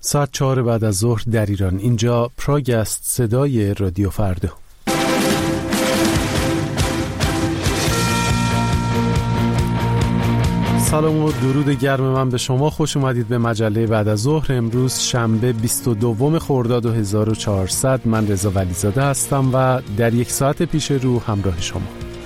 ساعت 4 بعد از ظهر در ایران. اینجا پراگ است، صدای رادیو فردا. سلام و درود گرم من به شما. خوش اومدید به مجله بعد از ظهر. امروز شنبه 22 خرداد 1400. من رضا ولیزاده هستم و در یک ساعت پیش رو همراه شما.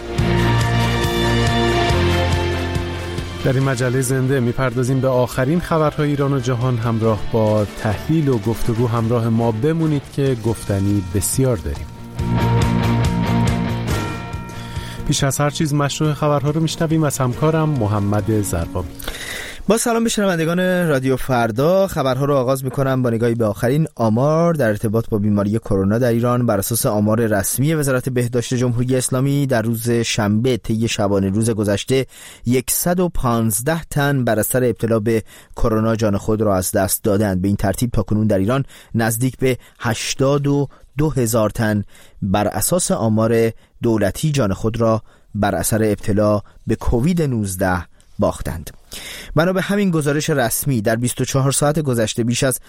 در این مجله زنده میپردازیم به آخرین خبرهای ایران و جهان. همراه با تحلیل و گفتگو همراه ما بمونید که گفتنی بسیار داریم. پیش از هر چیز مشروع خبرها رو میشنویم از همکارم محمد زرقامی. با سلام به شنوندگان رادیو فردا. خبرها رو آغاز میکنم با نگاهی به آخرین آمار در ارتباط با بیماری کرونا در ایران. بر اساس آمار رسمی وزارت بهداشت جمهوری اسلامی در روز شنبه طی شبانه روز گذشته 115 تن بر اثر ابتلا به کرونا جان خود را از دست دادند. به این ترتیب تاکنون در ایران نزدیک به 82,000 تن بر اساس آمار دولتی جان خود را بر اثر ابتلا به کووید 19 باختند. بنا به همین گزارش رسمی در 24 ساعت گذشته بیش از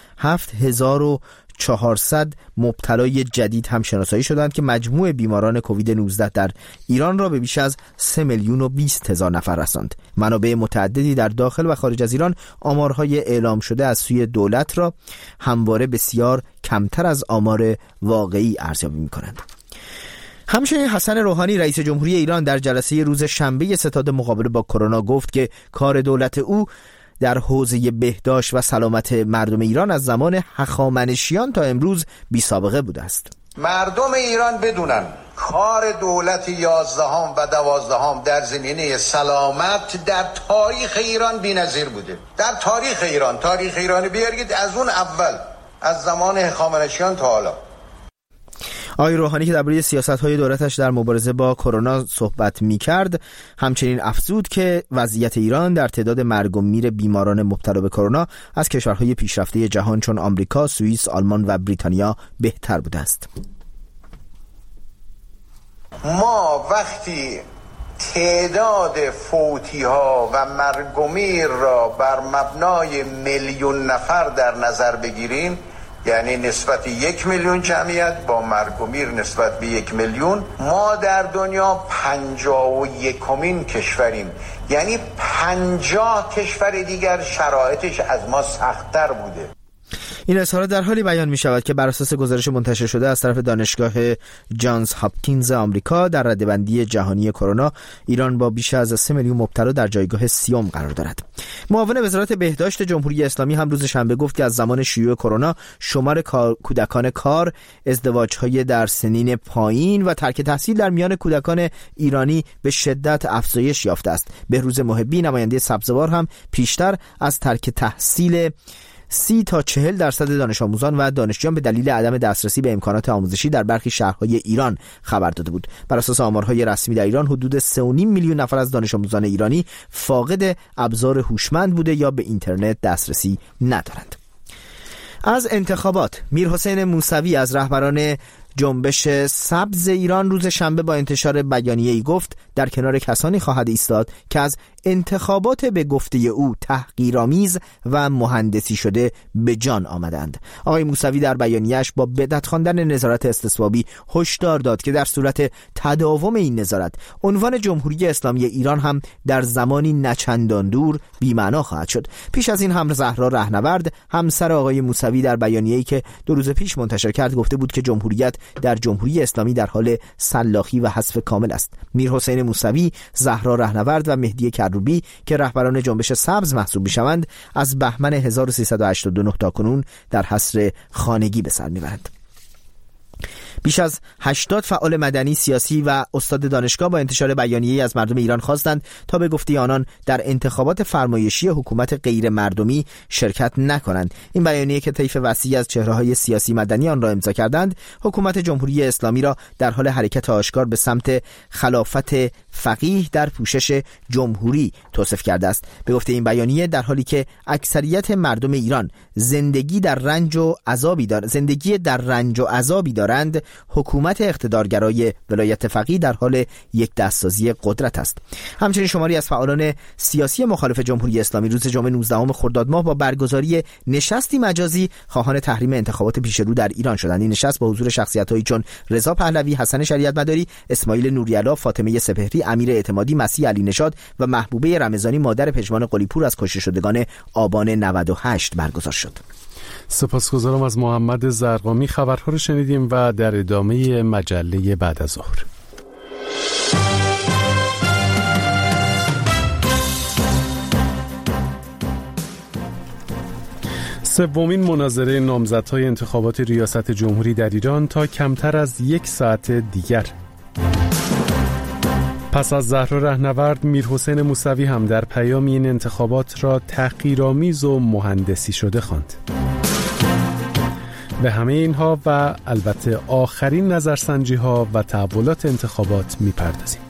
7400 مبتلای جدید هم شناسایی شدند که مجموع بیماران کووید 19 در ایران را به بیش از 3,020,000 نفر رساند. منابع متعددی در داخل و خارج از ایران آمارهای اعلام شده از سوی دولت را همواره بسیار کمتر از آمار واقعی ارزیابی می‌کنند. همچنین حسن روحانی رئیس جمهوری ایران در جلسه روز شنبه ستاد مقابله با کرونا گفت که کار دولت او در حوزه بهداشت و سلامت مردم ایران از زمان هخامنشیان تا امروز بی سابقه بوده است. مردم ایران بدونن کار دولت 11 و 12 در زمینه سلامت در تاریخ ایران بی‌نظیر بوده. در تاریخ ایرانی بیارید از اون اول، از زمان هخامنشیان تا حالا. آقای روحانی که درباره سیاست‌های دولتش در مبارزه با کرونا صحبت می‌کرد، همچنین افزود که وضعیت ایران در تعداد مرگ و میر بیماران مبتلا به کرونا از کشورهای پیشرفته جهان چون آمریکا، سوئیس، آلمان و بریتانیا بهتر بوده است. ما وقتی تعداد فوتی‌ها و مرگ و میر را بر مبنای میلیون نفر در نظر بگیریم، یعنی نسبت 1 میلیون جمعیت با مرگ و میر نسبت به 1 میلیون، ما در دنیا 51مین کشوریم. یعنی 50 کشور دیگر شرایطش از ما سخت‌تر بوده. این اظهارات در حالی بیان می شود که بر اساس گزارش منتشر شده از طرف دانشگاه جانز هاپکینز آمریکا در رده‌بندی جهانی کرونا، ایران با بیش از 3 میلیون مبتلا در جایگاه 30 قرار دارد. معاون وزارت بهداشت جمهوری اسلامی هم روز شنبه گفت که از زمان شیوع کرونا شمار کودکان کار، ازدواج‌های در سنین پایین و ترک تحصیل در میان کودکان ایرانی به شدت افزایش یافته است. بهروز محبی نماینده سبزوار هم پیشتر از ترک تحصیل 30 تا 40% دانش آموزان و دانشجویان به دلیل عدم دسترسی به امکانات آموزشی در برخی شهرهای ایران خبر داده بود. بر اساس آمارهای رسمی در ایران حدود 3.5 میلیون نفر از دانش آموزان ایرانی فاقد ابزار هوشمند بوده یا به اینترنت دسترسی ندارند. از انتخابات، میرحسین موسوی از رهبران جنبش سبز ایران روز شنبه با انتشار بیانیه‌ای گفت در کنار کسانی خواهد ایستاد که از انتخابات به گفته او تحقیرآمیز و مهندسی شده به جان آمدند. آقای موسوی در بیانیه‌اش با بدعت خواندن نظارت استصوابی هشدار داد که در صورت تداوم این نظارت عنوان جمهوری اسلامی ایران هم در زمانی نچندان دور بی‌معنا خواهد شد. پیش از این هم زهرا رهنورد همسر آقای موسوی در بیانیه‌ای که 2 روز پیش منتشر کرد گفته بود که جمهوریت در جمهوری اسلامی در حال سلاخی و حذف کامل است. میرحسین موسوی، زهرا رهنورد و مهدی کروبی که رهبران جنبش سبز محسوب می‌شوند از بهمن 1389 تا کنون در حصر خانگی به سر می‌برند. بیش از 80 فعال مدنی، سیاسی و استاد دانشگاه با انتشار بیانیه‌ای از مردم ایران خواستند تا به گفته آنان در انتخابات فرمایشی حکومت غیر مردمی شرکت نکنند. این بیانیه که طیف وسیعی از چهره‌های سیاسی مدنی آن را امضا کردند، حکومت جمهوری اسلامی را در حال حرکت آشکار به سمت خلافت فقیه در پوشش جمهوری توصیف کرده است. به گفته این بیانیه در حالی که اکثریت مردم ایران زندگی در رنج و عذابی دارند، حکومت اقتدارگرای ولایت فقیه در حال یک دستسازی قدرت است. همچنین شماری از فعالان سیاسی مخالف جمهوری اسلامی روز جمعه 19 خرداد ماه با برگزاری نشستی مجازی خواهان تحریم انتخابات پیشرو در ایران شدند. این نشست با حضور شخصیت‌هایی چون رضا پهلوی، حسن شریعت مداری، اسماعیل نوری‌علا، فاطمه سپهری، امیر اعتمادی، مسیح علی نژاد و محبوبه رمضانی مادر پژمان قلی‌پور از کشته شدگان آبان 98 برگزار شد. سپاسگزارم از محمد زرقامی. خبرها رو شنیدیم و در ادامه مجله بعد از ظهر. سومین مناظره نامزدهای انتخابات ریاست جمهوری در ایران تا کمتر از 1 ساعت دیگر. پس از زهرا رهنورد، میرحسین موسوی هم در پیام این انتخابات را تحقیرآمیز و مهندسی شده خواند. به همه اینها و البته آخرین نظرسنجی ها و تحولات انتخابات میپردازیم.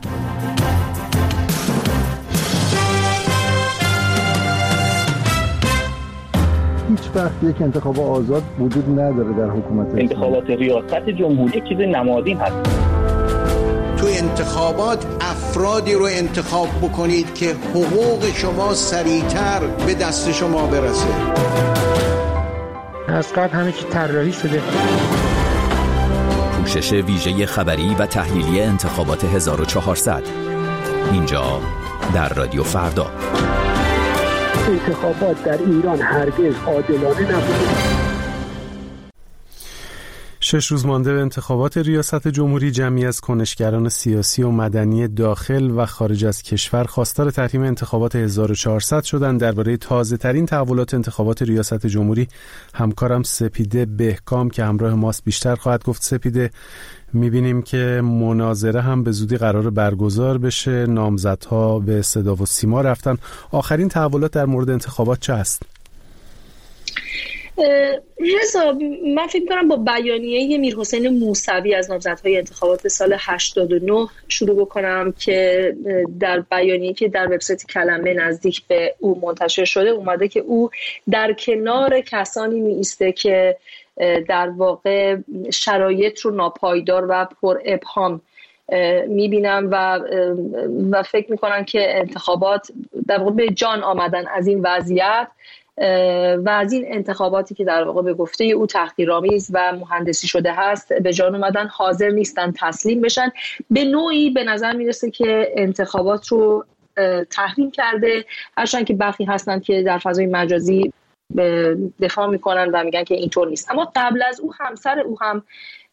هیچ وقت یک انتخاب آزاد وجود نداره در حکومت. انتخابات ریاست جمهوری چیز نمادین هست. تو انتخابات افرادی رو انتخاب بکنید که حقوق شما سریعتر به دست شما برسه. از قبل همه چی طراحی شده. پوشش ویژه خبری و تحلیلی انتخابات 1400 اینجا در رادیو فردا. انتخابات در ایران هرگز عادلانه نبوده. 6 روز مانده به انتخابات ریاست جمهوری، جمعی از کنشگران سیاسی و مدنی داخل و خارج از کشور خواستار تحریم انتخابات 1400 شدند. درباره تازه‌ترین تحولات انتخابات ریاست جمهوری همکارم سپیده بهکام که همراه ماست بیشتر خواهد گفت. سپیده، می‌بینیم که مناظره هم به زودی قرار برگزار بشه، نامزدها به صدا و سیما رفتن. آخرین تحولات در مورد انتخابات چه است؟ رضا، من فکر کنم با بیانیه میرحسین موسوی از نامزدهای انتخابات سال 89 شروع بکنم که در بیانیه‌ای که در وبسایت کلمه نزدیک به او منتشر شده اومده که او در کنار کسانی می‌ایسته که در واقع شرایط رو ناپایدار و پر ابهام میبینم و فکر میکنم که انتخابات در واقع به جان آمدن از این وضعیت و از این انتخاباتی که در واقع به گفته او تحقیرآمیز و مهندسی شده هست به جان اومدن حاضر نیستن تسلیم بشن. به نوعی به نظر میرسه که انتخابات رو تحریم کرده، هرچند که برخی هستن که در فضای مجازی دفاع میکنن و میگن که اینطور نیست. اما قبل از او همسر او هم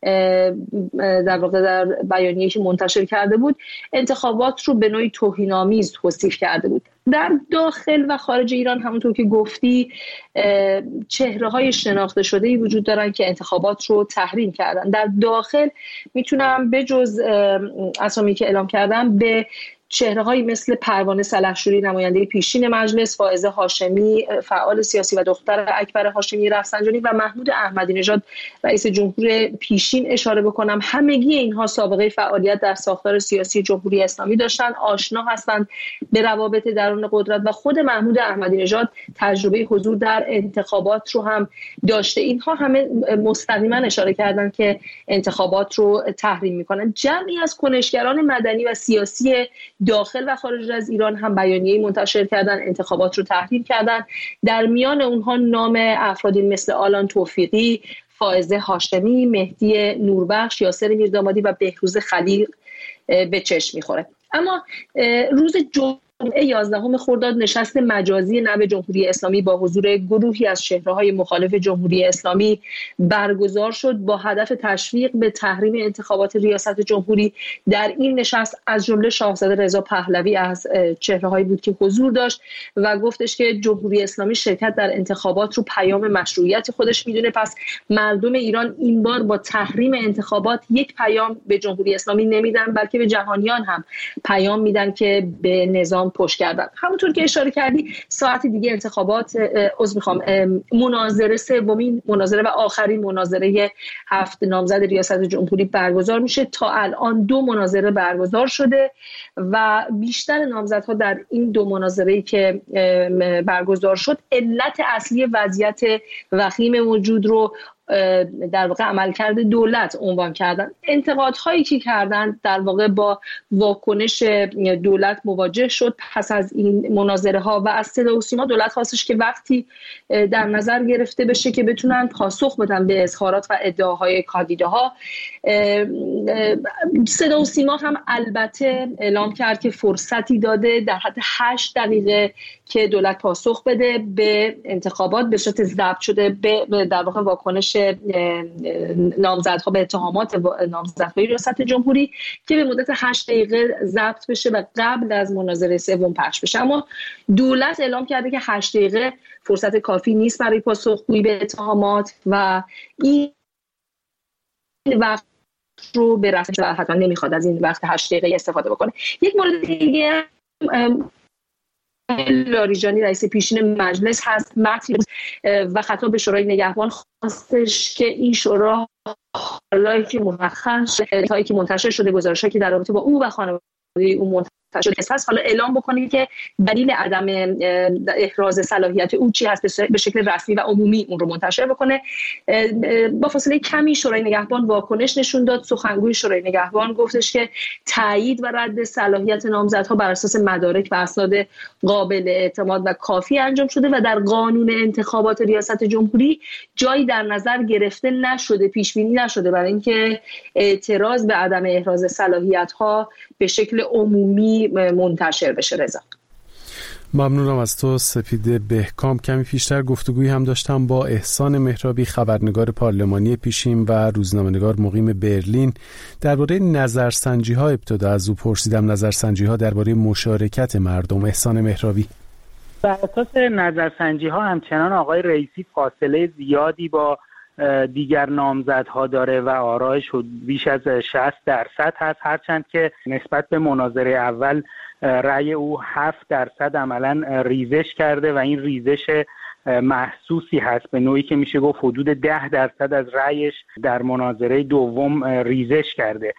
در واقع در بیانیه‌ای که منتشر کرده بود انتخابات رو به نوعی توهین‌آمیز توصیف کرده بود. در داخل و خارج ایران همونطور که گفتی چهره‌های شناخته شده‌ای وجود دارن که انتخابات رو تحریم کردن. در داخل میتونم به جز اسامی که اعلام کردم به چهره‌هایی مثل پروانه سلحشوری نماینده پیشین مجلس، فائزه هاشمی فعال سیاسی و دختر اکبر هاشمی رفسنجانی و محمود احمدی نژاد رئیس جمهور پیشین اشاره بکنم. همگی اینها سابقه فعالیت در ساختار سیاسی جمهوری اسلامی داشتن، آشنا هستند به روابط درون قدرت و خود محمود احمدی نژاد تجربه حضور در انتخابات رو هم داشته. اینها همه مستقیما اشاره کردند که انتخابات رو تحریم می‌کنند. جمعی از کنشگران مدنی و سیاسی داخل و خارج از ایران هم بیانیه‌ای منتشر کردن، انتخابات رو تحریم کردن. در میان اونها نام افرادی مثل آلان توفیقی، فائزه هاشمی، مهدی نوربخش، یاسر میردامادی و بهروز خلیل به چشم میخوره. اما روز جمعه 11 خرداد نشست مجازی نب جمهوری اسلامی با حضور گروهی از چهره‌های مخالف جمهوری اسلامی برگزار شد با هدف تشویق به تحریم انتخابات ریاست جمهوری. در این نشست از جمله شاهزاده رضا پهلوی از چهره‌هایی بود که حضور داشت و گفتش که جمهوری اسلامی شرکت در انتخابات رو پیام مشروعیت خودش میدونه، پس مردم ایران این بار با تحریم انتخابات یک پیام به جمهوری اسلامی نمیدن بلکه به جهانیان هم پیام میدن که به نظام پشت کردن. همونطور که اشاره کردی ساعت دیگه انتخابات مناظره سومین مناظره و آخرین مناظره 7 نامزد ریاست جمهوری برگزار میشه. تا الان 2 مناظره برگزار شده و بیشتر نامزدها در این 2 مناظره‌ای که برگزار شد علت اصلی وضعیت وخیم موجود رو در واقع عملکرد دولت عنوان کردن. انتقادهایی که کردن در واقع با واکنش دولت مواجه شد. پس از این مناظره ها و از صدا و سیما دولت خواستش که وقتی در نظر گرفته بشه که بتونن پاسخ بدن به اظهارات و ادعاهای کاندیداها. صدا و سیما هم البته اعلام کرد که فرصتی داده در حد 8 دقیقه که دولت پاسخ بده به انتخابات به صورت ضبط شده به در واقع واکنش نامزدها به اتهامات نامزدهای ریاست جمهوری که به مدت 8 دقیقه ضبط بشه و قبل از مناظره سوم پخش بشه. اما دولت اعلام کرده که 8 دقیقه فرصت کافی نیست برای پاسخگویی به اتهامات و این وقت رو به رسمیت حتما نمیخواد از این وقت 8 دقیقه استفاده بکنه. یک مورد دیگه لاریجانی رئیس پیشین مجلس هست. متن و خطاب به شورای نگهبان خواستش که این شورا حالا که مرخص هایی که منتشر شده گزارش‌هایی که در رابطه با او و خانواده او منتشر شده هست حالا اعلام بکنه که دلیل عدم احراز صلاحیت او چی هست، به شکل رسمی و عمومی اون رو منتشر بکنه. با فاصله کمی شورای نگهبان واکنش نشون داد. سخنگوی شورای نگهبان گفتش که تایید و رد صلاحیت نامزدها بر اساس مدارک و اسناد قابل اعتماد و کافی انجام شده و در قانون انتخابات ریاست جمهوری جایی در نظر گرفته نشده، پیش بینی نشده برای اینکه اعتراض به عدم احراز صلاحیت‌ها به شکل عمومی منتشر بشه. رضا، ممنونم از تو. سپید بهکام. کمی پیشتر گفتگویی هم داشتم با احسان مهرابی، خبرنگار پارلمانی پیشین و روزنامه‌نگار مقیم برلین. درباره نظرسنجی‌ها ابتدا از او پرسیدم، نظرسنجی‌ها درباره مشارکت مردم. احسان مهرابی: بر اساس نظرسنجی‌ها همچنان آقای رئیسی فاصله زیادی با دیگر نامزدها داره و آرایش بیش از 60% هست، هرچند که نسبت به مناظره اول رأی او 7% عملاً ریزش کرده و این ریزش محسوسی هست، به نوعی که میشه گفت حدود 10% از رأیش در مناظره دوم ریزش کرده.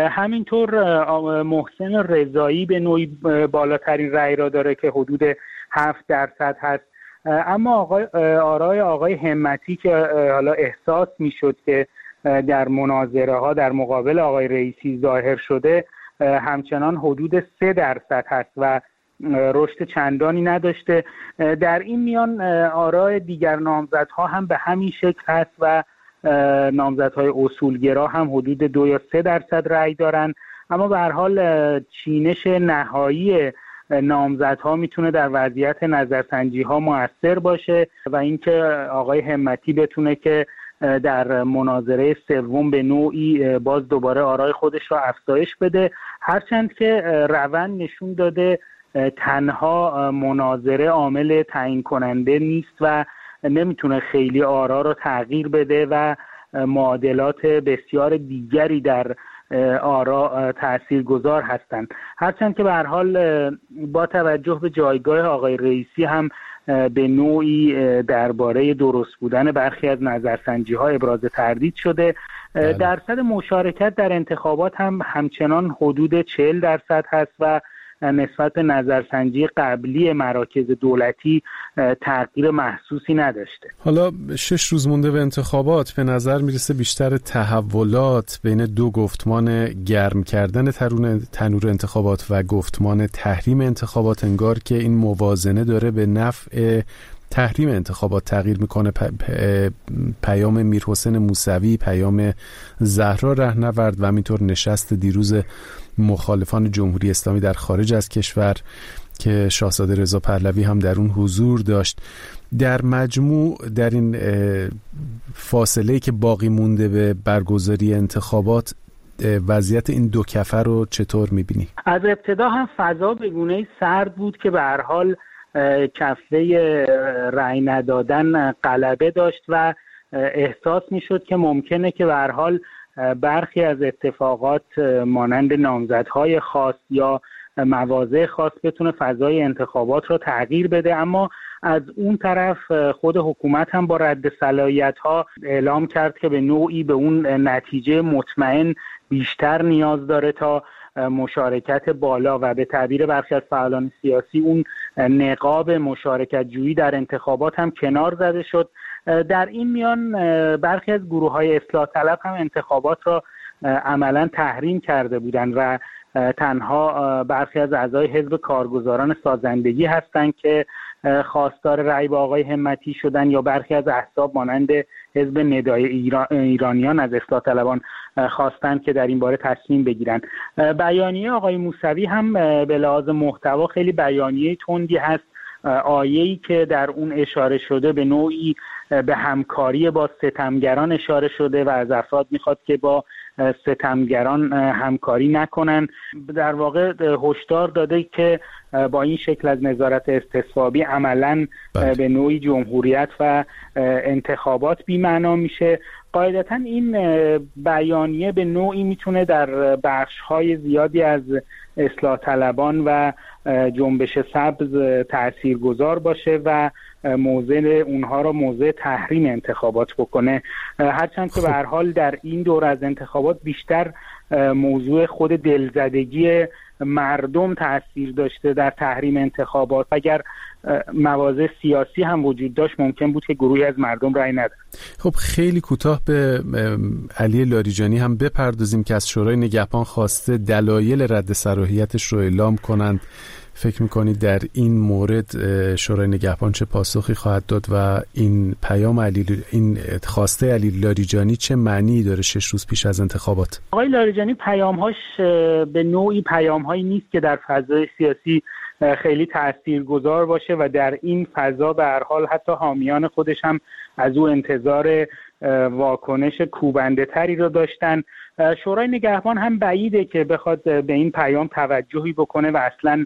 همینطور محسن رضایی به نوعی بالاترین رأی را داره که حدود 7% هست. اما آرای آقای همتی که حالا احساس میشد که در مناظره ها در مقابل آقای رئیسی ظاهر شده همچنان حدود 3% هست و رشد چندانی نداشته. در این میان آرای دیگر نامزدها هم به همین شکل هست و نامزدهای اصولگرا هم حدود 2 یا 3% رأی دارن. اما به هر حال چینش نهایی نامزدها میتونه در وضعیت نظرسنجی ها مؤثر باشه و اینکه آقای همتی بتونه که در مناظره سوم به نوعی باز دوباره آرای خودش را افزایش بده، هرچند که روند نشون داده تنها مناظره عامل تعیین کننده نیست و نمیتونه خیلی آرا رو تغییر بده و معادلات بسیار دیگری در آرا تاثیرگذار هستند. هرچند که به هر حال با توجه به جایگاه آقای رئیسی هم به نوعی درباره درست بودن برخی از نظرسنجی‌ها ابراز تردید شده. درصد مشارکت در انتخابات هم همچنان حدود 40% هست و نسبت به نظرسنجی قبلی مراکز دولتی تغییر محسوسی نداشته. حالا 6 روز مونده به انتخابات، به نظر میرسه بیشتر تحولات بین دو گفتمان گرم کردن تنور انتخابات و گفتمان تحریم انتخابات انگار که این موازنه داره به نفع تحریم انتخابات تغییر میکنه. پیام میرحسین موسوی، پیام زهرا رهنورد و همینطور نشست دیروز مخالفان جمهوری اسلامی در خارج از کشور که شاهزاده رضا پهلوی هم در اون حضور داشت، در مجموع در این فاصله که باقی مونده به برگزاری انتخابات وضعیت این دو کفه رو چطور میبینی؟ از ابتدا هم فضا به گونه‌ای سرد بود که به هر حال کفه رأی ندادن غلبه داشت و احساس میشد که ممکنه که به هر حال برخی از اتفاقات مانند نامزدهای خاص یا مواضع خاص بتونه فضای انتخابات رو تغییر بده. اما از اون طرف خود حکومت هم با رد صلاحیت‌ها اعلام کرد که به نوعی به اون نتیجه مطمئن بیشتر نیاز داره تا مشارکت بالا و به تعبیر برخی از فعالان سیاسی اون نقاب مشارکت جویی در انتخابات هم کنار زده شد. در این میان برخی از گروه‌های اصلاح طلب هم انتخابات را عملاً تحریم کرده بودند و تنها برخی از اعضای حزب کارگزاران سازندگی هستند که خواستار رأی با آقای همتی شدن، یا برخی از احزاب مانند حزب ندای ایرانیان از اصلاح طلبان خواستند که در این باره تصمیم بگیرند. بیانیه آقای موسوی هم به لحاظ محتوا خیلی بیانیه تندی هست. آیه‌ای که در اون اشاره شده به نوعی به همکاری با ستمگران اشاره شده و از افراد میخواد که با ستمگران همکاری نکنن. در واقع هشدار داده که با این شکل از نظارت استصوابی عملاً به نوعی جمهوریت و انتخابات بی‌معنا میشه. قاعدتاً این بیانیه به نوعی میتونه در بخش‌های زیادی از اصلاح طلبان و جنبش سبز تاثیرگذار باشه و موضع اونها را موضع تحریم انتخابات بکنه، هرچند که به هر حال در این دور از انتخابات بیشتر موضوع خود دلزدگی مردم تأثیر داشته در تحریم انتخابات. اگر مواضع سیاسی هم وجود داشت ممکن بود که گروهی از مردم رأی ندن. خب خیلی کوتاه به علی لاریجانی هم بپردازیم که از شورای نگهبان خواسته دلایل رد صلاحیتش رو اعلام کنند. فکر میکنید در این مورد شورای نگهبان چه پاسخی خواهد داد و این پیام این خواسته علی لاریجانی چه معنی داره 6 روز پیش از انتخابات؟ آقای لاریجانی پیام‌هاش به نوعی پیام‌هایی نیست که در فضای سیاسی خیلی تاثیرگذار باشه و در این فضا به هر حال حتی حامیان خودش هم از او انتظار واکنش کوبنده تری رو داشتن. شورای نگهبان هم بعیده که بخواد به این پیام توجهی بکنه و اصلاً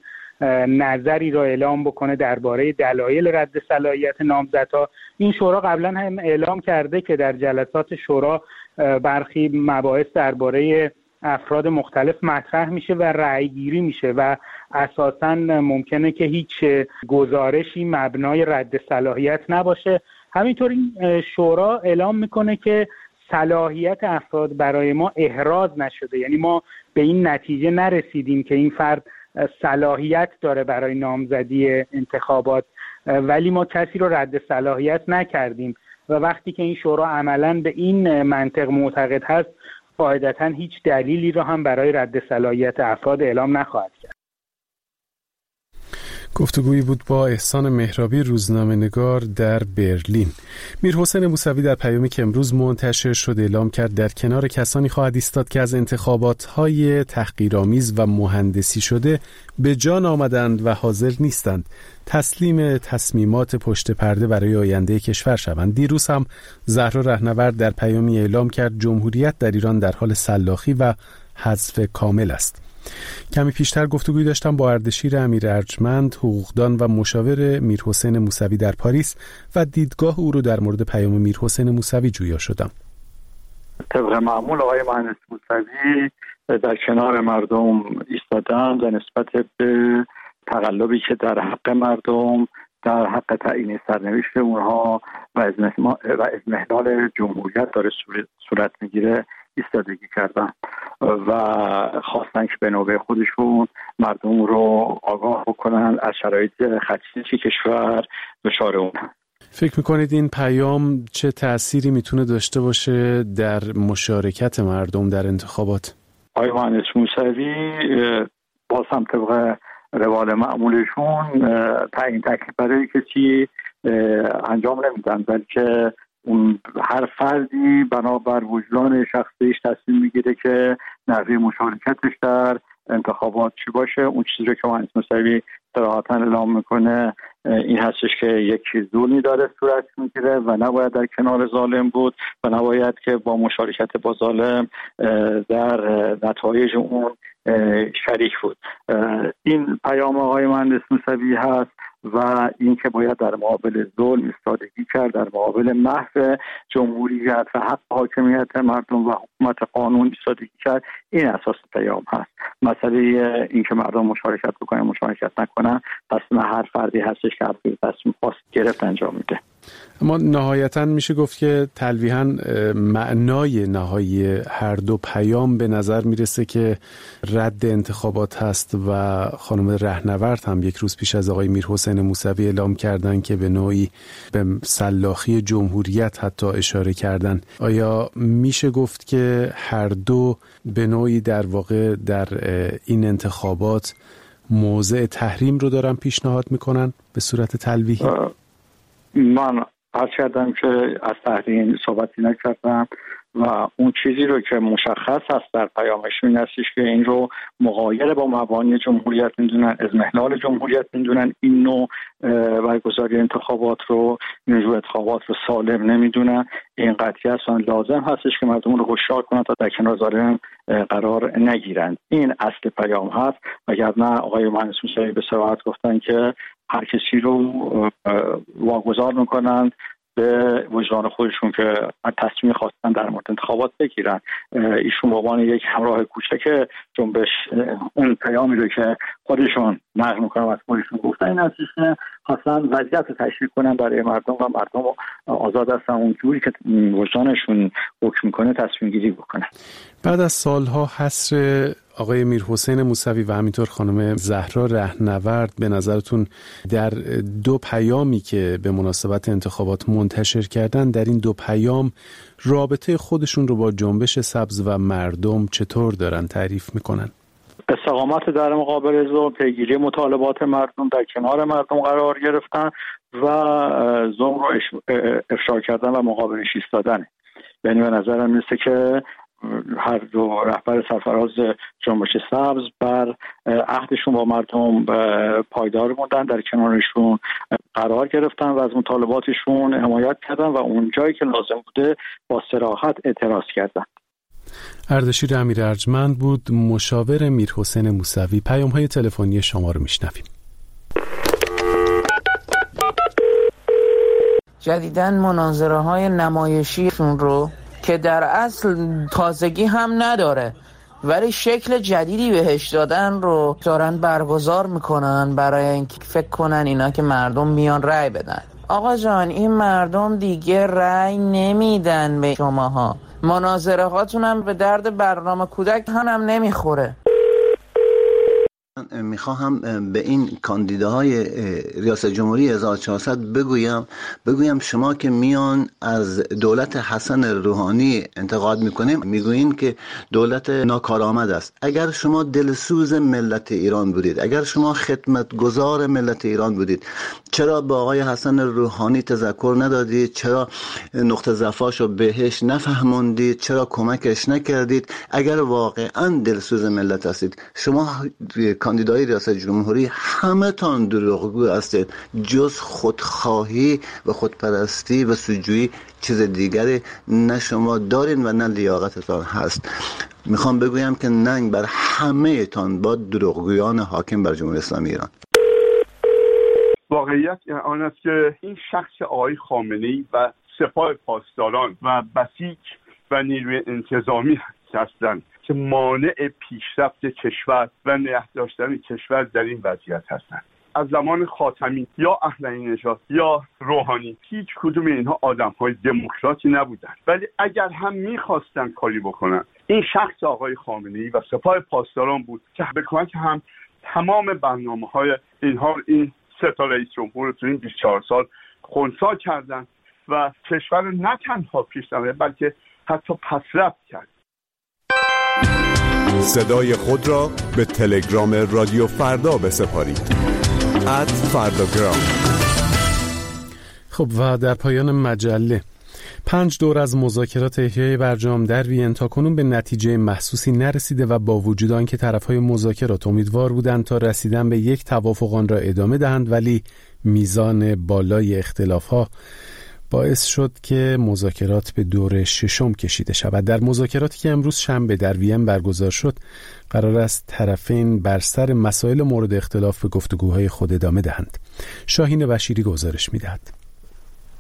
نظری را اعلام بکنه درباره دلایل رد صلاحیت نامزدها. این شورا قبلا هم اعلام کرده که در جلسات شورا برخی مباحث درباره افراد مختلف مطرح میشه و رأی گیری میشه و اساساً ممکنه که هیچ گزارشی مبنای رد صلاحیت نباشه. همینطور این شورا اعلام میکنه که صلاحیت افراد برای ما احراز نشده، یعنی ما به این نتیجه نرسیدیم که این فرد صلاحیت داره برای نامزدی انتخابات، ولی ما کسی رو رد صلاحیت نکردیم و وقتی که این شورا عملاً به این منطق معتقد هست قاعدتاً هیچ دلیلی رو هم برای رد صلاحیت افراد اعلام نخواهد کرد. گفتگویی بود با احسان مهرابی، روزنامه‌نگار در برلین. میرحسین موسوی در پیامی که امروز منتشر شد اعلام کرد در کنار کسانی خواهد ایستاد که از انتخابات‌های تحقیرآمیز و مهندسی شده به جان آمدند و حاضر نیستند تسلیم تصمیمات پشت پرده برای آینده کشور شوند. دیروز هم زهرا رهنورد در پیامی اعلام کرد جمهوریت در ایران در حال سلاخی و حذف کامل است. کمی پیشتر گفتگوی داشتم با اردشیر امیر ارجمند، حقوقدان و مشاور میرحسین موسوی در پاریس و دیدگاه او رو در مورد پیام میرحسین موسوی جویا شدم. طبق معمول آقای مهندس موسوی در کنار مردم ایستادند و نسبت به تقلبی که در حق مردم، در حق تعیین سرنوشت اونها و اضمحلال جمهوریت داره صورت میگیره ایستادگی کردن و خواستن که به نوبه خودشون مردم رو آگاه بکنن از شرایط خدشه‌ای کشور دچار اون. فکر میکنید این پیام چه تأثیری میتونه داشته باشه در مشارکت مردم در انتخابات؟ آقای مهندس موسوی باز هم طبق روال معمولشون تعیین تکلیف برای کسی انجام نمیدن، بلکه اون هر فردی بنابر وجدان شخصیش تصمیم میگیره که نحوه مشارکتش در انتخابات چی باشه. اون چیزی رو که مهندس موسوی صراحتاً اعلام میکنه این هستش که یک ظلمی داره صورت میگیره و نباید در کنار ظالم بود و نباید که با مشارکت با ظالم در نتایج اون شریک بود. این پیام آقای مهندس موسوی هست و این که باید در مقابل ظلم ایستادگی کرد، در مقابل محو جمهوریت و حق حاکمیت مردم و حکومت قانون ایستادگی کرد. این اساس پیام هست. مسئله این که مردم مشارکت بکنن مشارکت نکنن تصمیم هر فردی هستش که تصمیم خاص گرفت انجام میده. اما نهایتاً میشه گفت که تلویحاً معنای نهایی هر دو پیام به نظر میرسه که رد انتخابات هست و خانم رهنورد هم یک روز پیش از آقای میرحسین موسوی اعلام کردن که به نوعی به سلاخی جمهوریت حتی اشاره کردن. آیا میشه گفت که هر دو به نوعی در واقع در این انتخابات موضع تحریم رو دارن پیشنهاد میکنن به صورت تلویحی؟ من عرض کردم که از تحریم صحبتی نکردم و اون چیزی رو که مشخص هست در پیامشون این هستش که این رو مغایر با مبانی جمهوریت میدونن، اضمحلال جمهوریت میدونن، این نوع برگزاری انتخابات رو، این نوع انتخابات رو سالم نمیدونن. این قطعی اصلا لازم هستش که مردم رو هوشیار کنن تا در کنار ظالم قرار نگیرن. این اصل پیام هست. وگرنه آقای مهندس موسوی به صراحت گفتن که هر کسی رو واگذار میکنن به وجدان خودشون که تصمیم خواستن در مورد انتخابات بگیرن. ایشون به عنوان یک همراه کوچک جنبش اون پیامی رو که خودشون نقل میکنن از خودشون گفتن این هستش که خواستن وضعیت رو تشریح کنن برای مردم و مردم آزاد هستن اون جوری که وجدانشون حکم میکنه تصمیم گیری بکنن. بعد از سالها حصر آقای میرحسین موسوی و همینطور خانم زهرا رهنورد، به نظرتون در دو پیامی که به مناسبت انتخابات منتشر کردن، در این دو پیام رابطه خودشون رو با جنبش سبز و مردم چطور دارن تعریف میکنن؟ استقامت در مقابل ظلم، پیگیری مطالبات مردم، در کنار مردم قرار گرفتن و ظلم رو افشا کردن و مقابلش ایستادن. یعنی به نظرم میرسه که هر دو رهبر سرفراز جنبش سبز بر عهدشون با مردم پایدار موندن، در کنارشون قرار گرفتن و از مطالباتشون حمایت کردن و اون جایی که لازم بوده با صراحت اعتراض کردن. اردشیر امیر ارجمند بود، مشاور میرحسین موسوی. پیام‌های تلفنی شما رو میشنویم. جدیداً مناظره‌های نمایشیشون رو که در اصل تازگی هم نداره ولی شکل جدیدی بهش دادن رو دارن برگزار میکنن برای اینکه فکر کنن اینا که مردم میان رأی بدن. آقا جان، این مردم دیگه رأی نمیدن به شماها. مناظره هاتون هم به درد برنامه کودک هم نمیخوره. من میخواهم به این کاندیداهای ریاست جمهوری 1400 بگویم شما که میان از دولت حسن روحانی انتقاد میکنیم، میگویین که دولت ناکارآمد است. اگر شما دلسوز ملت ایران بودید، اگر شما خدمتگزار ملت ایران بودید، چرا با آقای حسن روحانی تذکر ندادید؟ چرا نقطه ضعفاشو بهش نفهموندید؟ چرا کمکش نکردید؟ اگر واقعا دلسوز ملت هستید، شما کاندیدای ریاست جمهوری همه تان دروغگو هستید. جز خودخواهی و خودپرستی و سوجویی چیز دیگری نه شما دارین و نه لیاقتتان هست. میخوام بگویم که ننگ بر همه تان با دروغگویان حاکم بر جمهوری اسلامی ایران. واقعیت آن است که این شخص آقای خامنه‌ای و سپاه پاسداران و بسیج و نیروی انتظامی هستند که مانع پیشرفت کشور و نگه داشتن کشور در این وضعیت هستند. از زمان خاتمی یا احمدی نژاد یا روحانی هیچ کدوم اینها آدم‌های دموکراتی نبودند، ولی اگر هم می‌خواستن کاری بکنن، این شخص آقای خامنه‌ای و سپاه پاسداران بود که به کمک هم تمام برنامه‌های اینها این سه تا رئیس جمهور رو تو این 24 سال خنثی کردند و کشور نه تنها پیش نرفت بلکه حتی پسرفت کرد. صدای خود را به تلگرام رادیو فردا بسپارید. @فرداگرام. خب و در پایان مجله 5 دور از مذاکرات احیای برجام در وین تاکنون به نتیجه محسوسی نرسیده و با وجود آنکه طرفهای مذاکرات امیدوار بودند تا رسیدن به یک توافق آن را ادامه دهند، ولی میزان بالای اختلافها باعث شد که مذاکرات به دور ششم کشیده شود. در مذاکراتی که امروز شنبه در وین برگزار شد، قرار است طرفین بر سر مسائل مورد اختلاف به گفتگوهای خود ادامه دهند. شاهین بشیری گزارش می‌دهد.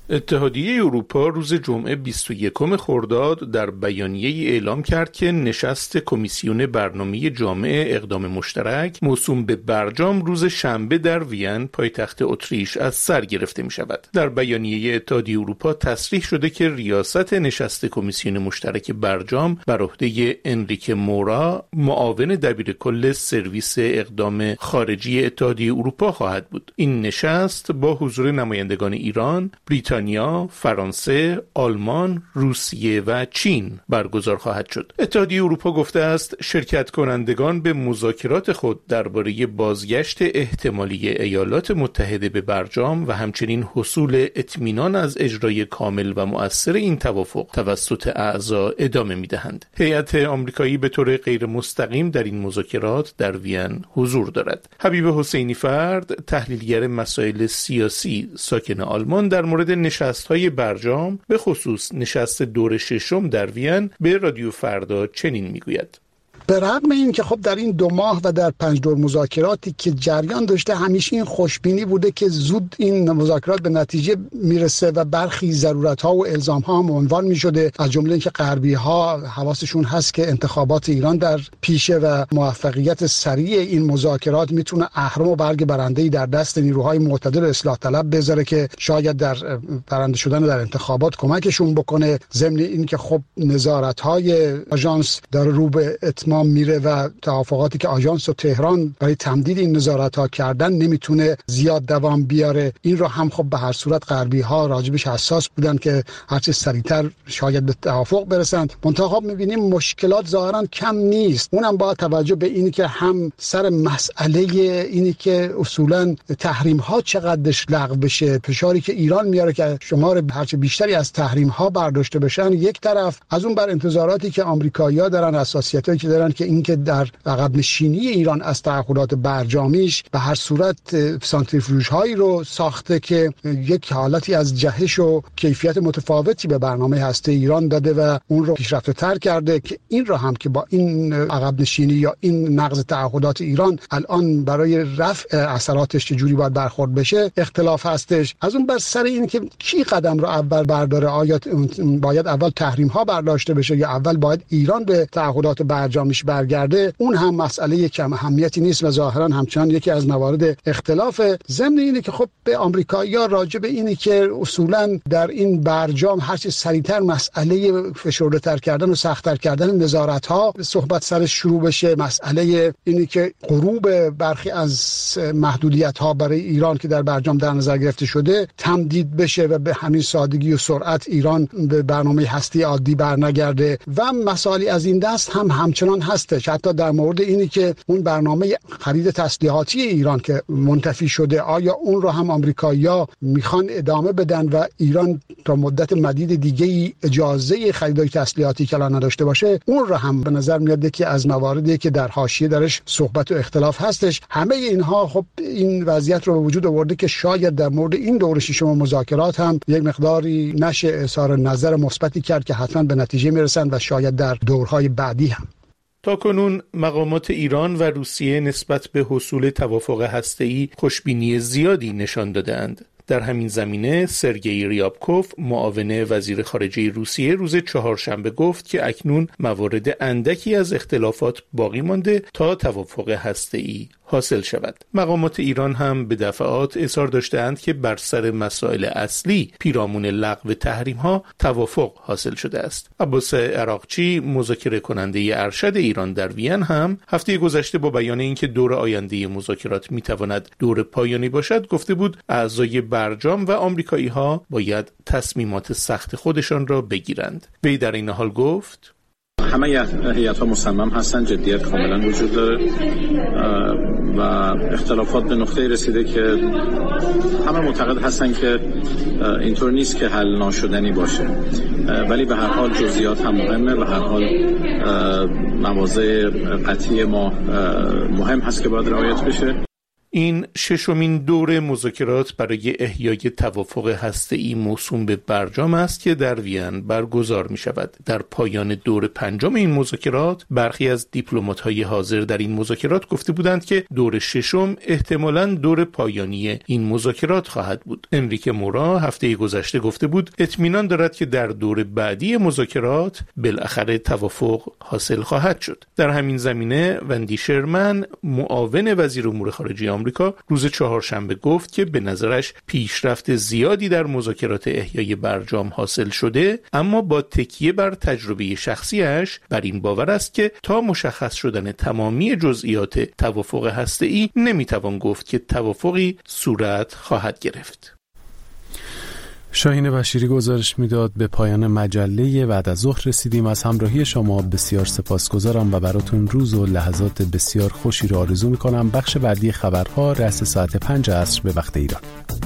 اتحادیه اروپا روز جمعه 21 خرداد در بیانیه‌ای اعلام کرد که نشست کمیسیون برنامه جامع اقدام مشترک موسوم به برجام روز شنبه در وین پایتخت اتریش از سر گرفته می شود. در بیانیه اتحادیه اروپا تصریح شده که ریاست نشست کمیسیون مشترک برجام بر عهده انریکه مورا، معاون دبیر کل سرویس اقدام خارجی اتحادیه اروپا خواهد بود. این نشست با حضور نمایندگان ایران، بریتانیا، فرانسه، آلمان، روسیه و چین برگزار خواهد شد. اتحادیه اروپا گفته است شرکت کنندگان به مذاکرات خود درباره بازگشت احتمالی ایالات متحده به برجام و همچنین حصول اطمینان از اجرای کامل و مؤثر این توافق توسط اعضا ادامه می‌دهند. هیئت آمریکایی به طور غیر مستقیم در این مذاکرات در وین حضور دارد. حبیب حسینی فرد، تحلیلگر مسائل سیاسی ساکن آلمان، در مورد نشست‌های برجام به خصوص نشست دور ششم در وین به رادیو فردا چنین میگوید: به رغم این که خب در این 2 ماه و در 5 دور مذاکراتی که جریان داشته همیشه این خوشبینی بوده که زود این مذاکرات به نتیجه میرسه و برخی ضرورت‌ها و الزام‌ها هم عنوان می‌شده، از جمله اینکه غربی‌ها حواسشون هست که انتخابات ایران در پیشه و موفقیت سریع این مذاکرات میتونه اهرم و برگ برنده‌ای در دست نیروهای معتدل اصلاح طلب بذاره که شاید در برنده شدن در انتخابات کمکشون بکنه. ضمن اینکه خب نظارت‌های آژانس داره رو به اتمام میره و توافقاتی که آژانس و تهران برای تمدید این نظارت‌ها کردن نمیتونه زیاد دوام بیاره. این رو هم خب به هر صورت غربی‌ها راجبش حساس بودن که هرچه سریعتر شاید به توافق برسن. منتها خب می‌بینیم مشکلات ظاهراً کم نیست. اونم با توجه به اینی که هم سر مسئله اینی که اصولاً تحریم‌ها چقدرش لغو بشه، فشاری که ایران میاره که شمار هرچه بیشتری از تحریم‌ها برداشته بشن یک طرف، از اون بر انتظاراتی که آمریکایی‌ها دارن، حساسیتایی که دارن که اینکه در عقب نشینی ایران از تعهدات برجامیش به هر صورت سانتریفیوژهایی رو ساخته که یک حالتی از جهش و کیفیت متفاوتی به برنامه هسته ایران داده و اون رو پیشرفته‌تر کرده که این رو هم که با این عقب نشینی یا این نقض تعهدات ایران الان برای رفع اثراتش چجوری باید برخورد بشه اختلاف هستش. از اون بر سر این که کی قدم رو اول برداره، آیا باید اول تحریم ها برداشته بشه یا اول باید ایران به تعهدات برجامیش برگرده، اون هم مسئله کم اهمیتی نیست و ظاهرا همچنان یکی از موارد اختلاف. ضمن اینه که خب به آمریکایی‌ها راجع به اینه که اصولا در این برجام هر چه سریعتر مسئله فشرده‌تر کردن و سخت‌تر کردن نظارت‌ها صحبت سرش شروع بشه. مسئله اینه که غروب برخی از محدودیت‌ها برای ایران که در برجام در نظر گرفته شده تمدید بشه و به همین سادگی و سرعت ایران به برنامه هستی عادی برنگرده و مسائلی از این دست هم همچنان هستش. حتی در مورد اینی که اون برنامه خرید تسلیحاتی ایران که منتفی شده، آیا اون رو هم آمریکایی‌ها میخوان ادامه بدن و ایران تا مدت مدید دیگه اجازه خریدای تسلیحاتی کلا نداشته باشه؟ اون رو هم به نظر میاد که از مواردی که در حاشیه درش صحبت و اختلاف هستش. همه اینها خب این وضعیت رو به وجود آورده که شاید در مورد این دور ششم مذاکرات هم یک مقداری نشه اظهار نظر مثبتی کرد که حتما به نتیجه میرسن و شاید در دورهای بعدی هم. تاکنون مقامات ایران و روسیه نسبت به حصول توافق هسته‌ای خوشبینی زیادی نشان دادند. در همین زمینه سرگئی ریابکوف، معاون وزیر خارجه روسیه، روز چهارشنبه گفت که اکنون موارد اندکی از اختلافات باقی مانده تا توافق هسته‌ای حاصل شود. مقامات ایران هم به دفعات اصرار داشتند که بر سر مسائل اصلی پیرامون لغو تحریم‌ها توافق حاصل شده است. عباس عراقچی، مذاکره کننده ارشد ایران در وین، هم هفته گذشته با بیان اینکه دور آینده مذاکرات میتواند دور پایانی باشد گفته بود اعضای برجام و آمریکایی‌ها باید تصمیمات سخت خودشان را بگیرند. وی در این حال گفت همه هیئت‌ها مصمم هستند، جدیت کاملا وجود داره و اختلافات به نقطه رسیده که همه معتقد هستند که اینطور نیست که حل ناشدنی باشه، ولی به هر حال جزئیات هم مهمه و هر حال مواضع قطعی ما مهم هست که باید رعایت بشه. این ششمین دور مذاکرات برای احیای توافق هسته‌ای موسوم به برجام است که در وین برگزار می شود. در پایان دور پنجم این مذاکرات برخی از دیپلمات‌های حاضر در این مذاکرات گفته بودند که دور ششم احتمالاً دور پایانی این مذاکرات خواهد بود. انریکه مورا هفته گذشته گفته بود اطمینان دارد که در دور بعدی مذاکرات بالاخره توافق حاصل خواهد شد. در همین زمینه وندی شرمن معاون وزیر امور خارجه آمریکا روز چهارشنبه گفت که به نظرش پیشرفت زیادی در مذاکرات احیای برجام حاصل شده، اما با تکیه بر تجربه شخصیش بر این باور است که تا مشخص شدن تمامی جزئیات توافق هسته‌ای نمیتوان گفت که توافقی صورت خواهد گرفت. شاهین بشیری گزارش میداد. به پایان مجله بعد از ظهر رسیدیم. از همراهی شما بسیار سپاسگزارم و براتون روز و لحظات بسیار خوشی رو آرزو میکنم. بخش بعدی خبرها رأس ساعت 5 عصر به وقت ایران.